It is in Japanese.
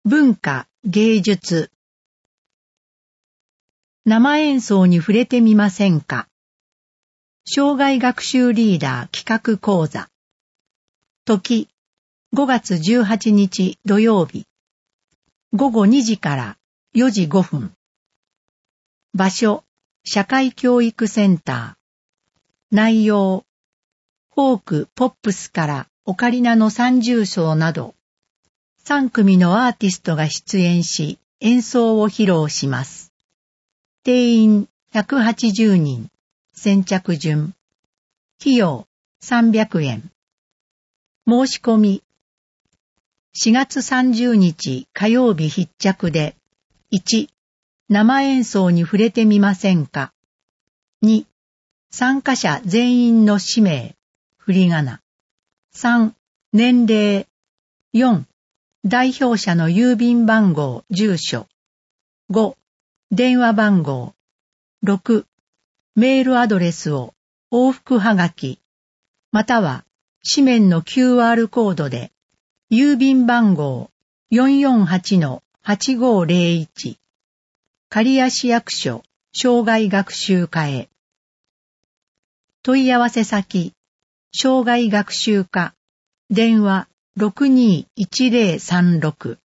文化、芸術。生演奏に触れてみませんか。障害学習リーダー企画講座。時、5月18日土曜日。午後2時から4時5分。場所、社会教育センター。内容、フォーク・ポップスからオカリナの三重奏など、3組のアーティストが出演し、演奏を披露します。定員180人、先着順。費用300円。申し込み。4月30日火曜日必着で、1、生演奏に触れてみませんか。2、参加者全員の氏名、振り仮名。3、年齢。4、代表者の郵便番号、住所。5、電話番号。6、メールアドレスを往復はがき、または紙面の QR コードで、郵便番号 448-8501、刈谷市役所障害学習課へ。問い合わせ先、障害学習課、電話621036